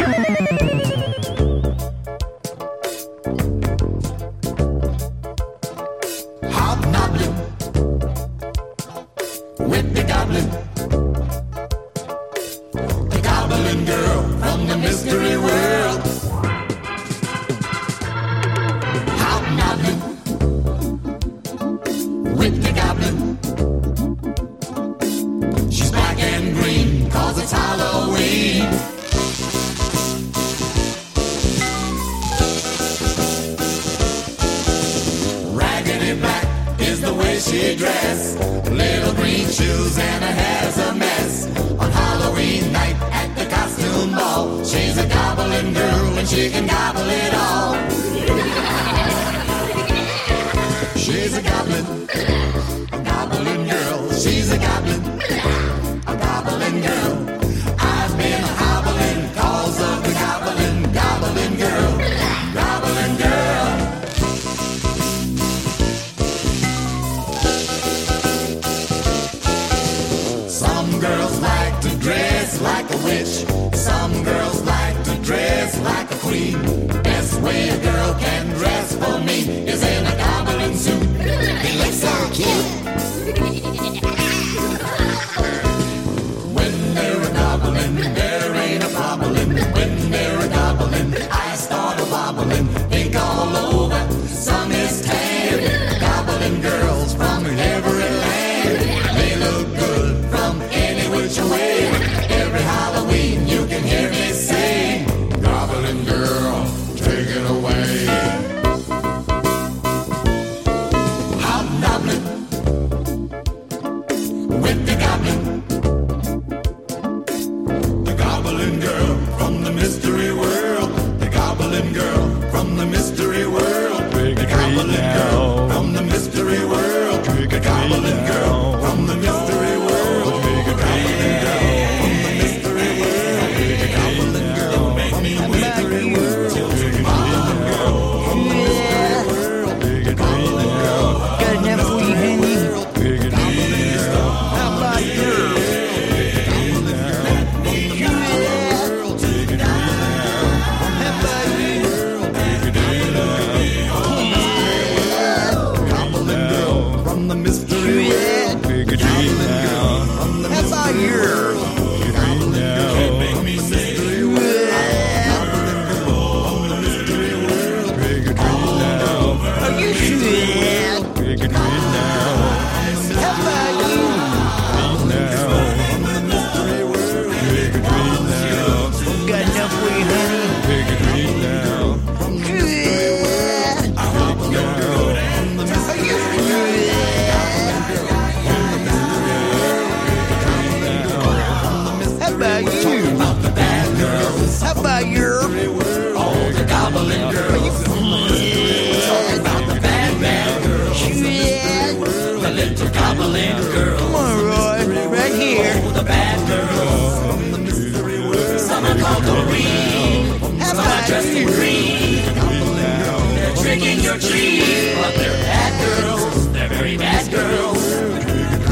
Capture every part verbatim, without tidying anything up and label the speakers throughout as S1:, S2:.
S1: Hobnobbling with the goblin, the goblin girl from the mystery world. Hobnobbling with the goblin. She's black and green, cause it's Halloween. Raggedy black is the way she dressed. Little green shoes and her hair's a mess. On Halloween night at the costume ball, she's a goblin girl and she can gobble it all. She's a goblin, a goblin girl. She's a goblin, a goblin girl. I've been hobbling cause of the goblin, goblin girl, goblin girl. Some girls like to dress like a witch. Some girls like to dress like a queen. Best way a girl can dress for me is in a goblin suit. They look so cute. When they're a goblin, there ain't a problem. When they're a goblin, I start a wobbling. Ink all over, sun is tan. Goblin girls from every land. They look good from any which way. Every Halloween you can hear me sing, goblin girl, take it away. Hobnobbling with the goblin, the goblin girl from the mystery world. The goblin girl from the mystery world. The goblin girl from the mystery world. The goblin girl from the mystery world. The goblin girl from the mystery world. The goblin girl from the mystery world. Goblin girl from the mystery world. The goblin girl.
S2: Got enough for you, honey? How about you?
S1: From the mystery world.
S2: How about you? Are you sure? How about you? Got enough for you, honey? Are you How about you? How about you?
S1: Oh, the goblin girl. Talking about the bad, bad girl. The little goblin girl.
S2: Come on, Roy, right here.
S1: Oh, the bad girl. From the mystery world. Some are called Doreen.
S2: How
S1: Some are
S2: about
S1: dressed in
S2: you?
S1: green. They're tricking your trees, but they're bad girls. They're very bad girls.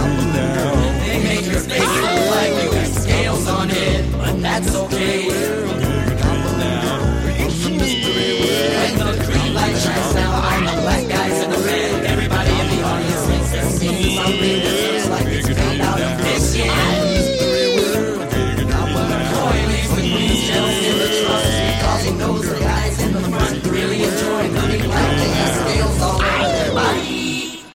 S1: They make your face look like you have scales on it, but that's okay.